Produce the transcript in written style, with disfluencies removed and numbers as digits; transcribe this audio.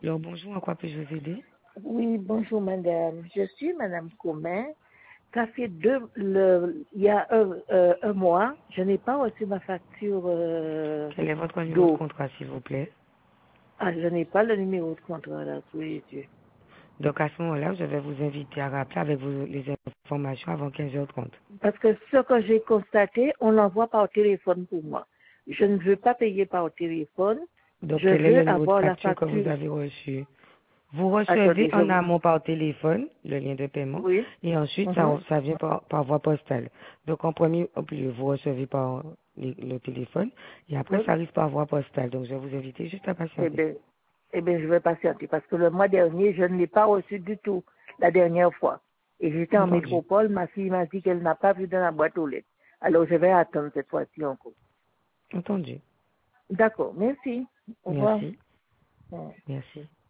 Alors, bonjour, en quoi puis-je vous aider? Oui, bonjour madame. Je suis madame Comin. Ça fait il y a un mois, je n'ai pas reçu ma facture Quel est votre numéro de d'eau. contrat, s'il vous plaît? Ah, je n'ai pas le numéro de contrat là, sous les yeux. Donc, à ce moment-là, je vais vous inviter à rappeler avec les informations avant 15h30. Parce que ce que j'ai constaté, on l'envoie par téléphone pour moi. Je ne veux pas payer par téléphone. Donc, Je quel est le veux numéro de avoir la facture que vous facture. avez reçu? Vous recevez Attendez, en amont par téléphone le lien de paiement Oui. et ensuite, Mhm. ça vient par voie postale. Donc, en premier lieu, vous recevez par le téléphone et après, Oui. ça arrive par voie postale. Donc, je vais vous inviter juste à Eh patienter. bien, je vais patienter parce que le mois dernier, je ne l'ai pas reçu du tout la dernière fois. Et j'étais en Entendu. métropole, ma fille m'a dit qu'elle n'a pas vu dans la boîte aux lettres. Alors, je vais attendre cette fois-ci encore. Entendu. D'accord, merci. Au revoir. Merci. Ouais. Merci.